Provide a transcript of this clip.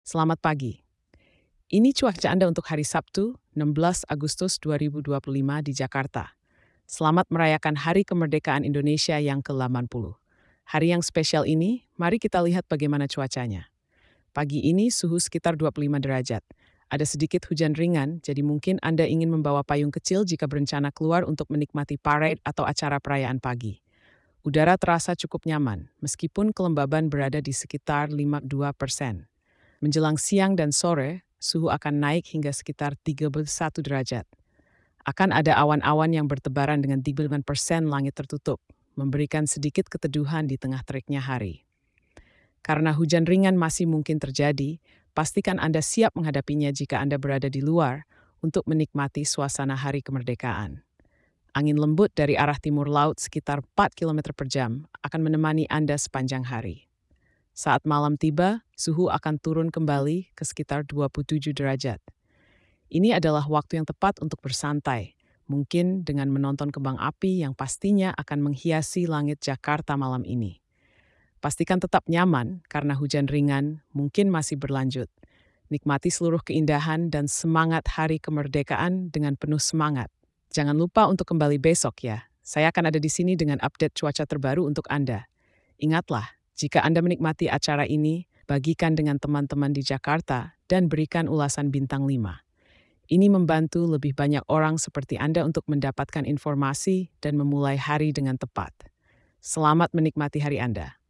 Selamat pagi. Ini cuaca Anda untuk hari Sabtu, 16 Agustus 2025 di Jakarta. Selamat merayakan Hari Kemerdekaan Indonesia yang ke-80. Hari yang spesial ini, mari kita lihat bagaimana cuacanya. Pagi ini suhu sekitar 25 derajat. Ada sedikit hujan ringan, jadi mungkin Anda ingin membawa payung kecil jika berencana keluar untuk menikmati parade atau acara perayaan pagi. Udara terasa cukup nyaman, meskipun kelembaban berada di sekitar 52%. Menjelang siang dan sore, suhu akan naik hingga sekitar 31 derajat. Akan ada awan-awan yang bertebaran dengan 39% langit tertutup, memberikan sedikit keteduhan di tengah teriknya hari. Karena hujan ringan masih mungkin terjadi, pastikan Anda siap menghadapinya jika Anda berada di luar untuk menikmati suasana hari kemerdekaan. Angin lembut dari arah timur laut sekitar 4 km per jam akan menemani Anda sepanjang hari. Saat malam tiba, suhu akan turun kembali ke sekitar 27 derajat. Ini adalah waktu yang tepat untuk bersantai, mungkin dengan menonton kembang api yang pastinya akan menghiasi langit Jakarta malam ini. Pastikan tetap nyaman karena hujan ringan mungkin masih berlanjut. Nikmati seluruh keindahan dan semangat hari kemerdekaan dengan penuh semangat. Jangan lupa untuk kembali besok ya. Saya akan ada di sini dengan update cuaca terbaru untuk Anda. Ingatlah, jika Anda menikmati acara ini, bagikan dengan teman-teman di Jakarta dan berikan ulasan bintang 5. Ini membantu lebih banyak orang seperti Anda untuk mendapatkan informasi dan memulai hari dengan tepat. Selamat menikmati hari Anda.